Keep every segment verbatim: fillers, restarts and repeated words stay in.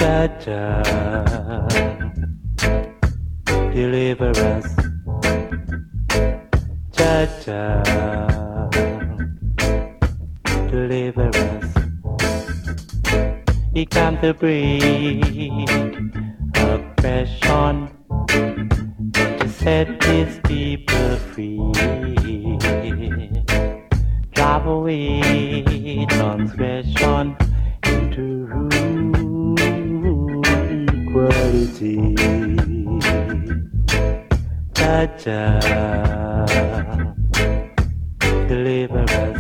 Jah, deliver us. Jah, Jah, deliver us. He come to breathe oppression to set his people free. Drive away transgression into rule equality. Jah, Jah, deliver us.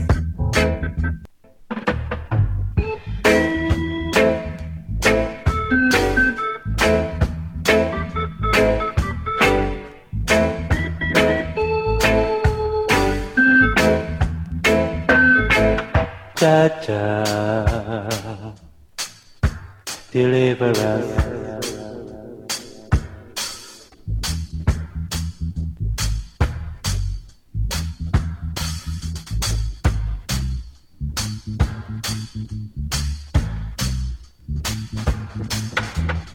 Jah, Jah, deliver us.